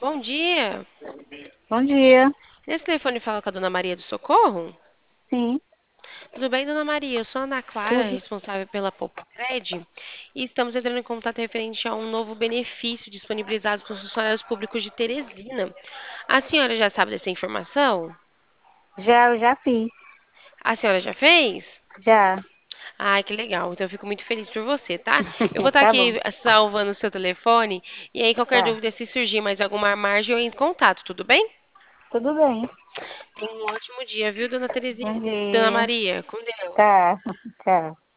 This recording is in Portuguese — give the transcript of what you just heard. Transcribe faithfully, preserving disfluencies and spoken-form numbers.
Bom dia. Bom dia. Esse telefone fala com a dona Maria do Socorro? Sim, Tudo bem, dona Maria? Eu sou a Ana Clara, tudo. responsável pela Popcred, e estamos entrando em contato referente a um novo benefício disponibilizado para os funcionários públicos de Teresina. A senhora já sabe dessa informação? Já, eu já fiz. A senhora já fez? Já. Ai, que legal. Então eu fico muito feliz por você, tá? Eu vou estar Tá bom. aqui salvando o seu telefone e aí qualquer Tá. dúvida, se surgir mais alguma margem, eu entro em contato, tudo bem? Tudo bem. Tenha um ótimo dia, viu, dona Terezinha? Bom Dona dia. Maria, com Deus. Tá. Tchau.